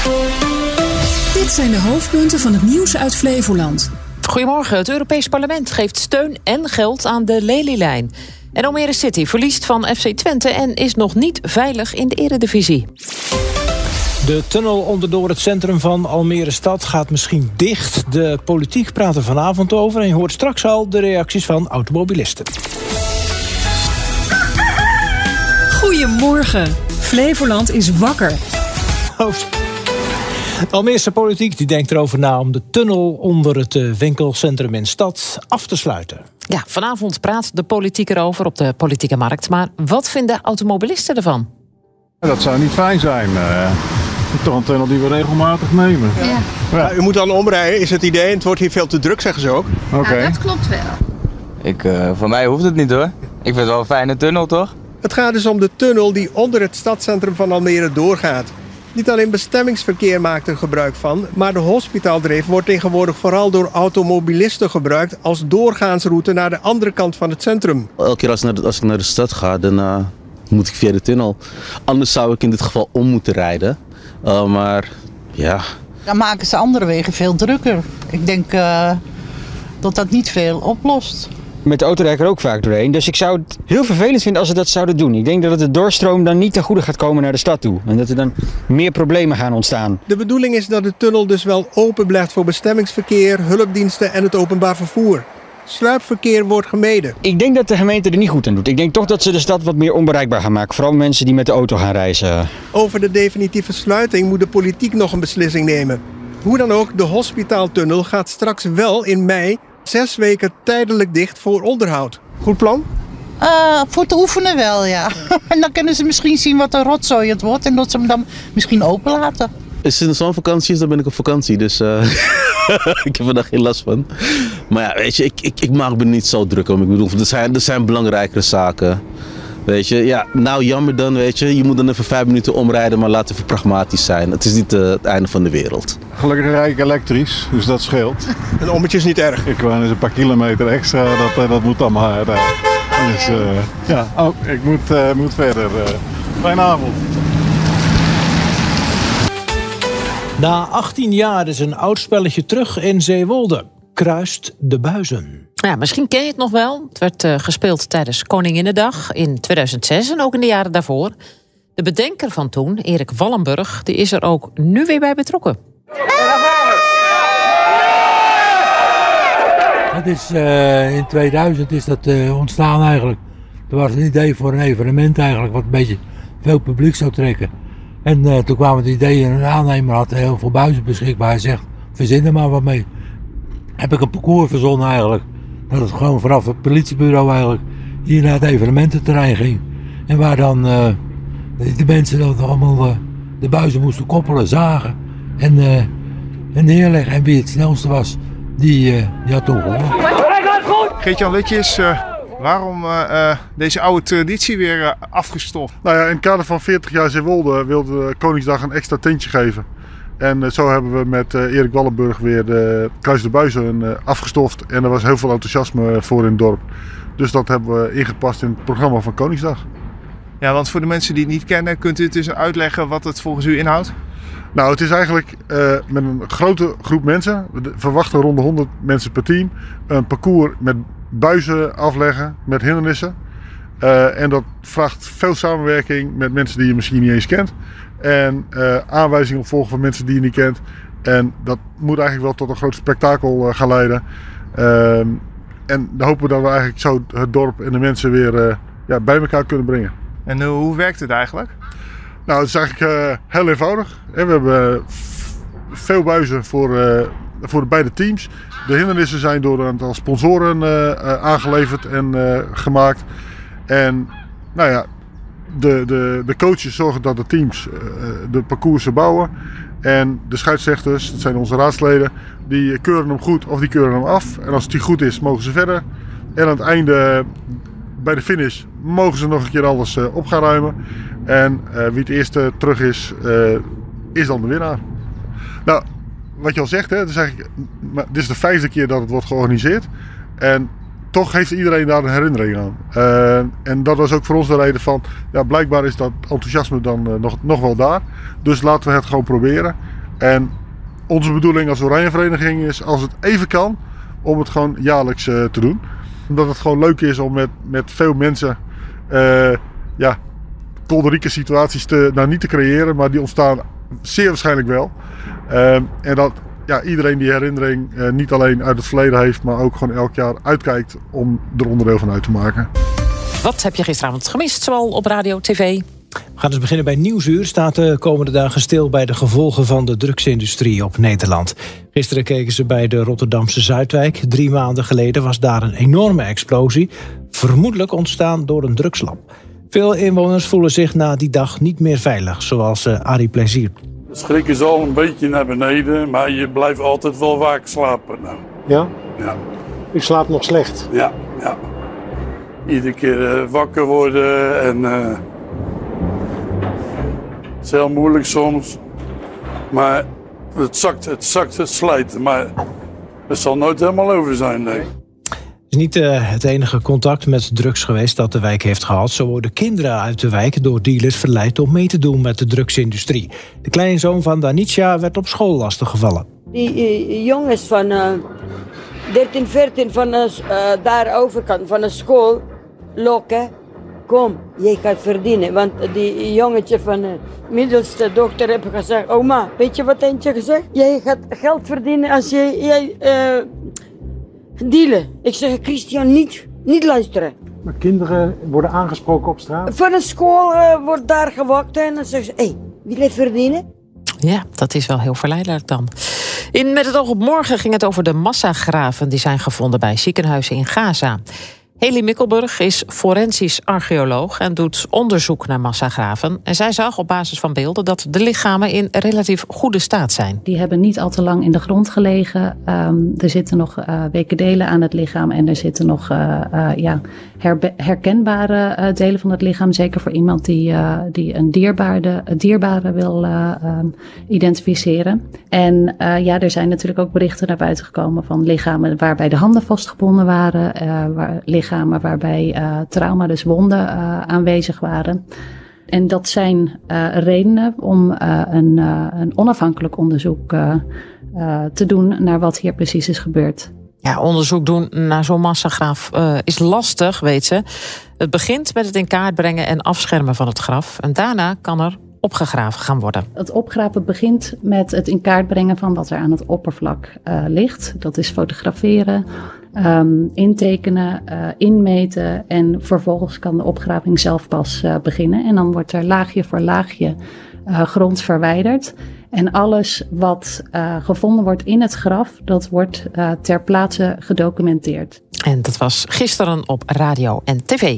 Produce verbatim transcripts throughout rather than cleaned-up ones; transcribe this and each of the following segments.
Dit zijn de hoofdpunten van het nieuws uit Flevoland. Goedemorgen. Het Europees Parlement geeft steun en geld aan de Lelylijn. En Almere City verliest van F C Twente en is nog niet veilig in de Eredivisie. De tunnel onderdoor het centrum van Almere stad gaat misschien dicht. De politiek praat er vanavond over en je hoort straks al de reacties van automobilisten. Goedemorgen. Flevoland is wakker. De Almeerse politiek die denkt erover na om de tunnel onder het winkelcentrum in stad af te sluiten. Ja, vanavond praat de politiek erover op de politieke markt. Maar wat vinden automobilisten ervan? Dat zou niet fijn zijn. Uh, toch een tunnel die we regelmatig nemen. Ja. Ja. Ja, u moet dan omrijden, is het idee. En het wordt hier veel te druk, zeggen ze ook. Oké. Okay. Ja, dat klopt wel. Ik, uh, voor mij hoeft het niet hoor. Ik vind het wel een fijne tunnel, toch? Het gaat dus om de tunnel die onder het stadscentrum van Almere doorgaat. Niet alleen bestemmingsverkeer maakt er gebruik van, maar de hospitaaldreef wordt tegenwoordig vooral door automobilisten gebruikt als doorgaansroute naar de andere kant van het centrum. Elke keer als, naar de, als ik naar de stad ga, dan uh, moet ik via de tunnel. Anders zou ik in dit geval om moeten rijden. Uh, maar ja... Dan maken ze andere wegen veel drukker. Ik denk uh, dat dat niet veel oplost. Met de auto rijd ik er ook vaak doorheen. Dus ik zou het heel vervelend vinden als ze dat zouden doen. Ik denk dat het de doorstroom dan niet ten goede gaat komen naar de stad toe. En dat er dan meer problemen gaan ontstaan. De bedoeling is dat de tunnel dus wel open blijft voor bestemmingsverkeer, hulpdiensten en het openbaar vervoer. Sluipverkeer wordt gemeden. Ik denk dat de gemeente er niet goed aan doet. Ik denk toch dat ze de stad wat meer onbereikbaar gaan maken. Vooral mensen die met de auto gaan reizen. Over de definitieve sluiting moet de politiek nog een beslissing nemen. Hoe dan ook, de hospitaaltunnel gaat straks wel in mei zes weken tijdelijk dicht voor onderhoud. Goed plan? Uh, voor te oefenen wel, ja. En dan kunnen ze misschien zien wat een rotzooi het wordt. En dat ze hem dan misschien open laten. Als het zo'n vakantie is, dan ben ik op vakantie. Dus uh, ik heb er daar geen last van. Maar ja, weet je, ik, ik, ik maak me niet zo druk om. Ik bedoel, er zijn, er zijn belangrijkere zaken. Weet je, ja, nou jammer dan, weet je. Je moet dan even vijf minuten omrijden, maar laat even pragmatisch zijn. Het is niet uh, het einde van de wereld. Gelukkig rijd ik elektrisch, dus dat scheelt. Een ommetje is niet erg. Ik woon eens een paar kilometer extra, dat, dat moet dan maar. Uh, dus uh, ja, oh, ik moet, uh, moet verder. Uh, fijne avond. Na achttien jaar is een oud spelletje terug in Zeewolde. Kruist de buizen. Ja, misschien ken je het nog wel. Het werd uh, gespeeld tijdens Koninginnedag in tweeduizend zes en ook in de jaren daarvoor. De bedenker van toen, Erik Wallenburg, die is er ook nu weer bij betrokken. Dat is, uh, in tweeduizend is dat uh, ontstaan eigenlijk. Er was een idee voor een evenement eigenlijk, wat een beetje veel publiek zou trekken. En uh, toen kwam het idee en een aannemer had heel veel buizen beschikbaar. Hij zegt, verzin er maar wat mee. Heb ik een parcours verzonnen eigenlijk. Dat het gewoon vanaf het politiebureau eigenlijk hier naar het evenemententerrein ging. En waar dan uh, de, de mensen dat allemaal uh, de buizen moesten koppelen, zagen en, uh, en neerleggen. En wie het snelste was, die, uh, die had toen gewonnen. Geert-Jan, weet je eens uh, waarom uh, uh, deze oude traditie weer uh, afgestoft? Nou ja, in het kader van veertig jaar Zeewolde wilde Koningsdag een extra tintje geven. En uh, zo hebben we met uh, Erik Wallenburg weer de Kruis de Buizen uh, afgestoft. En er was heel veel enthousiasme voor in het dorp. Dus dat hebben we ingepast in het programma van Koningsdag. Ja, want voor de mensen die het niet kennen, kunt u het dus uitleggen wat het volgens u inhoudt? Nou, het is eigenlijk uh, met een grote groep mensen, we verwachten rond de honderd mensen per team, een parcours met buizen afleggen, met hindernissen. Uh, en dat vraagt veel samenwerking met mensen die je misschien niet eens kent. En uh, aanwijzingen opvolgen van mensen die je niet kent. En dat moet eigenlijk wel tot een groot spektakel uh, gaan leiden. Uh, en dan hopen we dat we eigenlijk zo het dorp en de mensen weer uh, ja, bij elkaar kunnen brengen. En uh, hoe werkt het eigenlijk? Nou, het is eigenlijk uh, heel eenvoudig. We hebben f- veel buizen voor, uh, voor de beide teams. De hindernissen zijn door een aantal sponsoren uh, uh, aangeleverd en uh, gemaakt. En nou ja, de, de, de coaches zorgen dat de teams uh, de parcoursen bouwen. En de scheidsrechters, dat zijn onze raadsleden, die keuren hem goed of die keuren hem af. En als het die goed is, mogen ze verder. En aan het einde, bij de finish, mogen ze nog een keer alles uh, op gaan ruimen. En uh, wie het eerste terug is, uh, is dan de winnaar. Nou, wat je al zegt, hè, het is eigenlijk, dit is de vijfde keer dat het wordt georganiseerd. En toch heeft iedereen daar een herinnering aan. Uh, en dat was ook voor ons de reden van, ja, blijkbaar is dat enthousiasme dan uh, nog, nog wel daar. Dus laten we het gewoon proberen. En onze bedoeling als Oranjevereniging is, als het even kan, om het gewoon jaarlijks uh, te doen. Omdat het gewoon leuk is om met, met veel mensen uh, ja, kolderieke situaties te, nou niet te creëren, maar die ontstaan zeer waarschijnlijk wel. Uh, en dat ja, iedereen die herinnering uh, niet alleen uit het verleden heeft, maar ook gewoon elk jaar uitkijkt om er onderdeel van uit te maken. Wat heb je gisteravond gemist, zowel op radio, tv? We gaan dus beginnen bij Nieuwsuur. Staat de komende dagen stil bij de gevolgen van de drugsindustrie op Nederland. Gisteren keken ze bij de Rotterdamse Zuidwijk. Drie maanden geleden was daar een enorme explosie. Vermoedelijk ontstaan door een drugslab. Veel inwoners voelen zich na die dag niet meer veilig, zoals uh, Arie Plezier. De schrik is al een beetje naar beneden, maar je blijft altijd wel vaak slapen. Nou. Ja? Ja. U slaapt nog slecht? Ja, ja. Iedere keer uh, wakker worden en... Uh, het is heel moeilijk soms. Maar het zakt, het zakt, het slijt. Maar het zal nooit helemaal over zijn, nee. Het is niet uh, het enige contact met drugs geweest dat de wijk heeft gehad. Zo worden kinderen uit de wijk door dealers verleid om mee te doen met de drugsindustrie. De kleinzoon van Danitja werd op school lastiggevallen. Die uh, jongens van uh, dertien, veertien van uh, daar overkant van de school lokken. Kom, jij gaat verdienen. Want die jongetje van de middelste dochter heeft gezegd... Oma, weet je wat eentje gezegd? Jij gaat geld verdienen als jij, jij uh, dealen. Ik zeg, Christian, niet, niet luisteren. Maar kinderen worden aangesproken op straat? Van de school uh, wordt daar gewacht en dan zeggen ze... Hé, hey, wil je verdienen? Ja, dat is wel heel verleidelijk dan. In Met het oog op morgen ging het over de massagraven... die zijn gevonden bij ziekenhuizen in Gaza. Heli Mikkelburg is forensisch archeoloog en doet onderzoek naar massagraven. En zij zag op basis van beelden dat de lichamen in relatief goede staat zijn. Die hebben niet al te lang in de grond gelegen. Um, er zitten nog uh, weken delen aan het lichaam en er zitten nog uh, uh, ja, herbe- herkenbare uh, delen van het lichaam. Zeker voor iemand die, uh, die een dierbare, dierbare wil uh, um, identificeren. En uh, ja, er zijn natuurlijk ook berichten naar buiten gekomen van lichamen waarbij de handen vastgebonden waren. Uh, waar, lichamen waarbij uh, trauma, dus wonden, uh, aanwezig waren. En dat zijn uh, redenen om uh, een, uh, een onafhankelijk onderzoek uh, uh, te doen naar wat hier precies is gebeurd. Ja, onderzoek doen naar zo'n massagraaf uh, is lastig, weet ze. Het begint met het in kaart brengen en afschermen van het graf. En daarna kan er opgegraven gaan worden. Het opgraven begint met het in kaart brengen van wat er aan het oppervlak uh, ligt. Dat is fotograferen, um, intekenen, uh, inmeten en vervolgens kan de opgraving zelf pas uh, beginnen. En dan wordt er laagje voor laagje uh, grond verwijderd. En alles wat uh, gevonden wordt in het graf, dat wordt uh, ter plaatse gedocumenteerd. En dat was gisteren op radio en tv.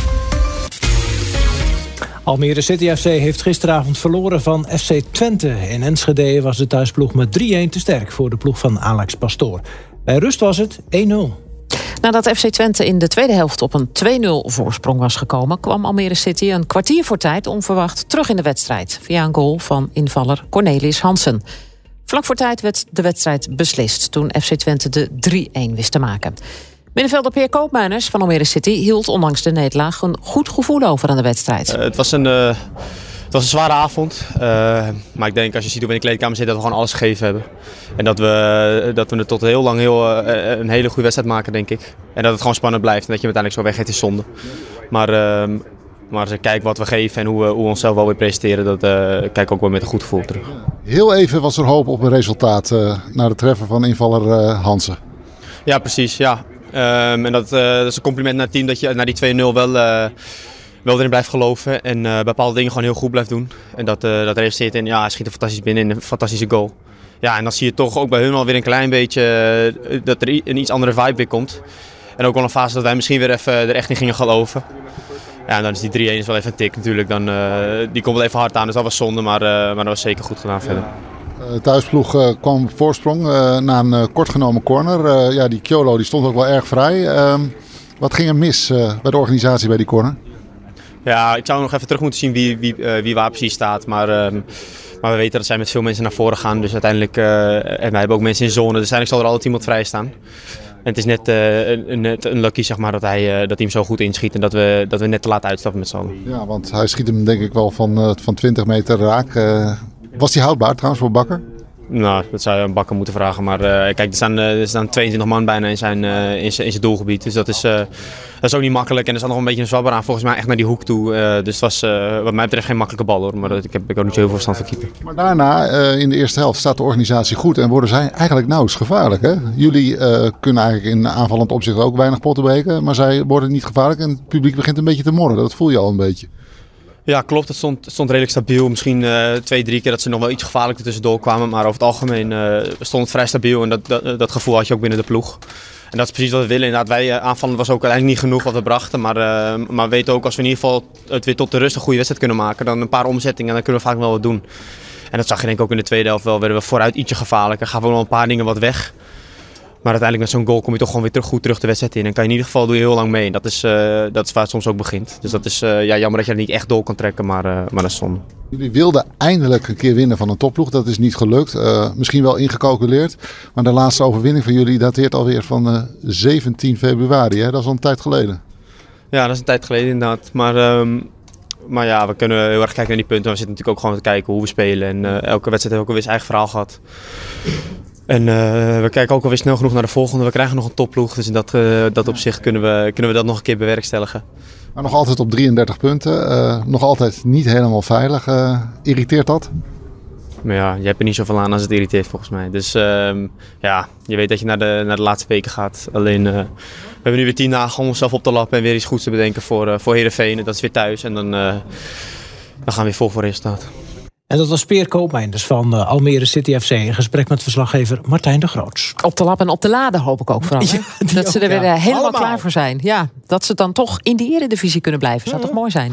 Almere City F C heeft gisteravond verloren van F C Twente. In Enschede was de thuisploeg met drie-een te sterk voor de ploeg van Alex Pastoor. Bij rust was het één nul. Nadat F C Twente in de tweede helft op een twee nul voorsprong was gekomen, kwam Almere City een kwartier voor tijd onverwacht terug in de wedstrijd via een goal van invaller Cornelis Hansen. Vlak voor tijd werd de wedstrijd beslist toen F C Twente de drie-een wist te maken. Middenvelder Peer Koopmeiners van Almere City hield ondanks de nederlaag een goed gevoel over aan de wedstrijd. Uh, het was een, uh, het was een zware avond. Uh, maar ik denk als je ziet hoe we in de kleedkamer zitten dat we gewoon alles gegeven hebben. En dat we, dat we het tot heel lang heel, uh, een hele goede wedstrijd maken, denk ik. En dat het gewoon spannend blijft en dat je hem uiteindelijk zo weggeeft is zonde. Maar, uh, maar als ik kijk wat we geven en hoe we, hoe we onszelf wel weer presenteren, dat uh, kijk ik ook wel met een goed gevoel terug. Heel even was er hoop op een resultaat uh, na de treffer van invaller uh, Hansen. Ja, precies. Ja. Um, en dat, uh, dat is een compliment naar het team dat je naar die twee nul wel, uh, wel erin blijft geloven. En uh, bepaalde dingen gewoon heel goed blijft doen. En dat, uh, dat resulteert in, ja, hij schiet er fantastisch binnen in een fantastische goal. Ja, en dan zie je toch ook bij hun alweer een klein beetje uh, dat er een iets andere vibe weer komt. En ook wel een fase dat wij misschien weer even er echt in gingen geloven. Ja, en dan is die drie-een is wel even een tik natuurlijk. Dan, uh, die komt wel even hard aan, dus dat was zonde. Maar, uh, maar dat was zeker goed gedaan verder. De thuisploeg uh, kwam op voorsprong uh, na een uh, kort genomen corner. Uh, ja, die Kyolo die stond ook wel erg vrij. Uh, wat ging er mis uh, bij de organisatie bij die corner? Ja, ik zou nog even terug moeten zien wie, wie, uh, wie waar precies staat. Maar, uh, maar we weten dat zij met veel mensen naar voren gaan. Dus uiteindelijk, uh, en wij hebben ook mensen in zone. Dus uiteindelijk zal er altijd iemand vrij staan. En het is net, uh, net een lucky zeg maar, dat, hij, uh, dat hij hem zo goed inschiet. En dat we, dat we net te laat uitstappen met z'n allen. Ja, want hij schiet hem denk ik wel van, uh, van twintig meter raak. Uh, was hij houdbaar trouwens voor Bakker? Nou, dat zou je een bakker moeten vragen. Maar uh, kijk, er staan, uh, er staan tweeëntwintig man bijna in zijn, uh, in zijn, in zijn doelgebied. Dus dat is, uh, dat is ook niet makkelijk. En er staat nog een beetje een zwabber aan, volgens mij echt naar die hoek toe. Uh, dus het was uh, wat mij betreft geen makkelijke bal hoor. Maar dat, ik heb ik ook niet zo heel veel verstand van keeper. Maar daarna, uh, in de eerste helft, staat de organisatie goed. En worden zij eigenlijk nauwelijks gevaarlijk. Hè? Jullie uh, kunnen eigenlijk in aanvallend opzicht ook weinig potten breken. Maar zij worden niet gevaarlijk. En het publiek begint een beetje te morren. Dat voel je al een beetje. Ja, klopt. Het stond, het stond redelijk stabiel. Misschien uh, twee, drie keer dat ze nog wel iets gevaarlijker tussendoor kwamen. Maar over het algemeen uh, stond het vrij stabiel. En dat, dat, dat gevoel had je ook binnen de ploeg. En dat is precies wat we willen. Inderdaad, wij uh, aanvallen was ook uiteindelijk niet genoeg wat we brachten. Maar, uh, maar we weten ook als we in ieder geval het weer tot de rust een goede wedstrijd kunnen maken. Dan een paar omzettingen en dan kunnen we vaak wel wat doen. En dat zag je denk ik ook in de tweede helft wel. Werden we vooruit ietsje gevaarlijker. Gaven we wel een paar dingen wat weg. Maar uiteindelijk met zo'n goal kom je toch gewoon weer terug, goed terug de wedstrijd in. En kan je in ieder geval doe je heel lang mee. En dat is, uh, dat is waar het soms ook begint. Dus dat is uh, ja, jammer dat je er niet echt door kan trekken, maar, uh, maar dat is zonde. Jullie wilden eindelijk een keer winnen van een topploeg. Dat is niet gelukt. Uh, misschien wel ingecalculeerd. Maar de laatste overwinning van jullie dateert alweer van uh, zeventien februari. Hè? Dat is al een tijd geleden. Ja, dat is een tijd geleden inderdaad. Maar, um, maar ja, we kunnen heel erg kijken naar die punten. We zitten natuurlijk ook gewoon te kijken hoe we spelen. En uh, elke wedstrijd heeft ook alweer zijn eigen verhaal gehad. En uh, we kijken ook alweer snel genoeg naar de volgende. We krijgen nog een topploeg. Dus in dat, uh, dat opzicht kunnen we, kunnen we dat nog een keer bewerkstelligen. Maar nog altijd op drieëndertig punten. Uh, nog altijd niet helemaal veilig. Uh, irriteert dat? Maar ja, je hebt er niet zoveel aan als het irriteert volgens mij. Dus uh, ja, je weet dat je naar de, naar de laatste weken gaat. Alleen, uh, we hebben nu weer tien dagen om onszelf op te lappen en weer iets goeds te bedenken voor, uh, voor Heerenveen. Dat is weer thuis en dan, uh, dan gaan we weer vol voor resultaat. En dat was Peer Koopmeiners van uh, Almere City F C in gesprek met verslaggever Martijn de Groots. Op te lappen en op te laden hoop ik ook vooral. Ja, dat ze er weer ja. helemaal Allemaal. klaar voor zijn. Ja, dat ze dan toch in die eredivisie kunnen blijven. Zou mm. toch mooi zijn.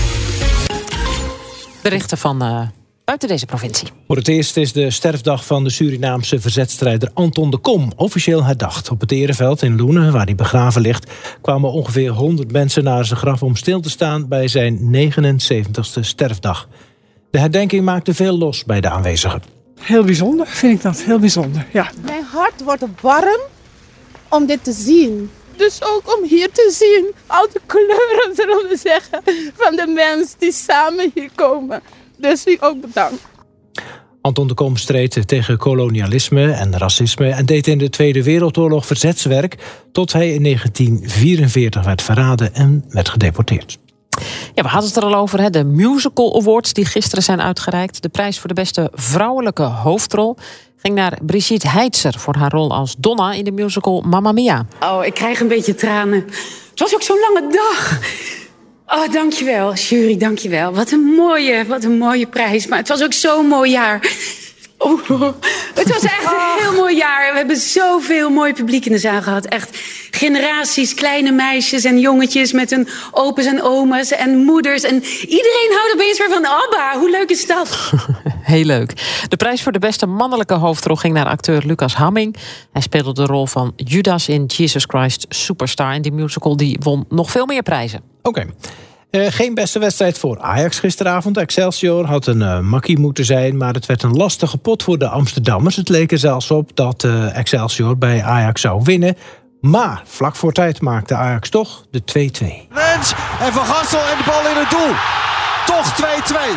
Berichten van uh, buiten deze provincie. Voor het eerst is de sterfdag van de Surinaamse verzetstrijder Anton de Kom officieel herdacht. Op het Ereveld in Loenen, waar hij begraven ligt, kwamen ongeveer honderd mensen naar zijn graf om stil te staan bij zijn negenenzeventigste sterfdag. De herdenking maakte veel los bij de aanwezigen. Heel bijzonder, vind ik dat. Heel bijzonder, ja. Mijn hart wordt warm om dit te zien. Dus ook om hier te zien, al de kleuren, zullen we zeggen, van de mensen die samen hier komen. Dus u ook bedankt. Anton de Kom streed tegen kolonialisme en racisme en deed in de Tweede Wereldoorlog verzetswerk tot hij in negentien vierenveertig werd verraden en werd gedeporteerd. Ja, we hadden het er al over, hè? De Musical Awards die gisteren zijn uitgereikt. De prijs voor de beste vrouwelijke hoofdrol ging naar Brigitte Heitzer voor haar rol als Donna in de musical Mamma Mia. Oh, ik krijg een beetje tranen. Het was ook zo'n lange dag. Oh, dankjewel, jury, dankjewel. Wat een mooie, wat een mooie prijs. Maar het was ook zo'n mooi jaar. Oh, het was echt een heel mooi jaar. We hebben zoveel mooi publiek in de zaal gehad. Echt generaties, kleine meisjes en jongetjes met hun opa's en oma's en moeders. En iedereen houdt opeens weer van ABBA. Hoe leuk is dat? Heel leuk. De prijs voor de beste mannelijke hoofdrol ging naar acteur Lucas Hamming. Hij speelde de rol van Judas in Jesus Christ Superstar. En die musical die won nog veel meer prijzen. Oké. Okay. Uh, geen beste wedstrijd voor Ajax gisteravond. Excelsior had een uh, makkie moeten zijn, maar het werd een lastige pot voor de Amsterdammers. Het leek er zelfs op dat uh, Excelsior bij Ajax zou winnen. Maar vlak voor tijd maakte Ajax toch de twee-twee. Lens en Van Gastel en de bal in het doel. Toch twee-twee.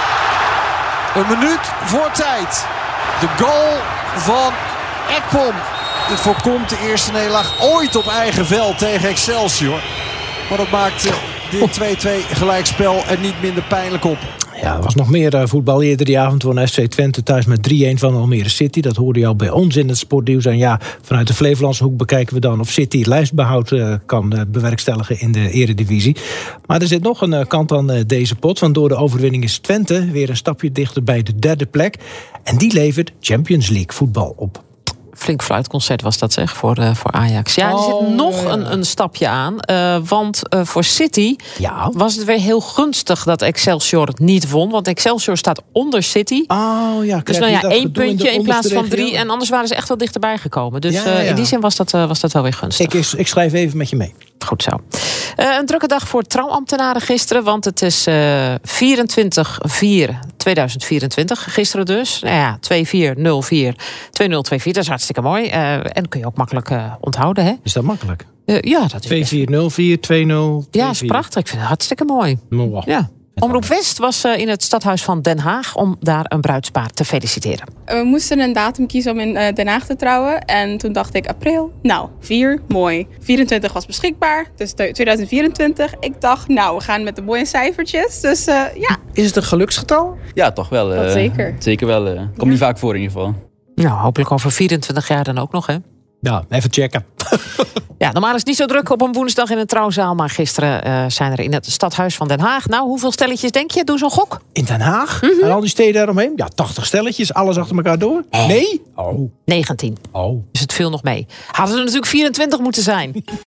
Een minuut voor tijd. De goal van Ekpom. Dit voorkomt de eerste nederlaag ooit op eigen veld tegen Excelsior. Maar dat maakt uh, dit twee-twee gelijkspel er niet minder pijnlijk op. Ja, er was nog meer uh, voetbal. Eerder die avond won F C Twente thuis met drie-een van Almere City. Dat hoorde je al bij ons in het sportnieuws. En ja, vanuit de Flevolandse hoek bekijken we dan of City lijstbehoud uh, kan uh, bewerkstelligen in de eredivisie. Maar er zit nog een uh, kant aan uh, deze pot. Want door de overwinning is Twente weer een stapje dichter bij de derde plek. En die levert Champions League voetbal op. Flink fluitconcert was dat, zeg, voor, uh, voor Ajax. Ja, er zit oh, nog ja. een, een stapje aan. Uh, want uh, voor City ja. was het weer heel gunstig dat Excelsior niet won. Want Excelsior staat onder City. Oh, ja, dus nou ja, één puntje in, in plaats van drie. Regio. En anders waren ze echt wel dichterbij gekomen. Dus ja, ja, ja. Uh, in die zin was dat, uh, was dat wel weer gunstig. Ik, ik schrijf even met je mee. Goed zo. Uh, een drukke dag voor trouwambtenaren gisteren. Want het is uh, vierentwintig vier tweeduizend vierentwintig. Gisteren dus. Nou ja, twee vier nul vier twee nul twee vier. Dat is hartstikke mooi. Uh, en kun je ook makkelijk uh, onthouden, hè? Is dat makkelijk? Uh, ja, dat is twee vier nul vier twee nul twee vier. Ja, dat is prachtig. Ik vind het hartstikke mooi. Wow. Ja. Omroep West was uh, in het stadhuis van Den Haag om daar een bruidspaar te feliciteren. We moesten een datum kiezen om in uh, Den Haag te trouwen. En toen dacht ik april, nou, vier, mooi. vierentwintig was beschikbaar, dus tweeduizend vierentwintig. Ik dacht, nou, we gaan met de mooie cijfertjes. Dus uh, ja. Is het een geluksgetal? Ja, toch wel. Dat uh, zeker. Zeker wel. Uh, komt ja. niet vaak voor in ieder geval. Nou, hopelijk over vierentwintig jaar dan ook nog, hè? Ja, even checken. Ja, normaal is het niet zo druk op een woensdag in een trouwzaal. Maar gisteren uh, zijn er in het stadhuis van Den Haag. Nou, hoeveel stelletjes denk je? Doe zo'n gok. In Den Haag? Mm-hmm. En al die steden eromheen? Ja, tachtig stelletjes. Alles achter elkaar door? Nee? Oh. negentien. Oh. Dus het viel nog mee. Hadden er natuurlijk vierentwintig moeten zijn.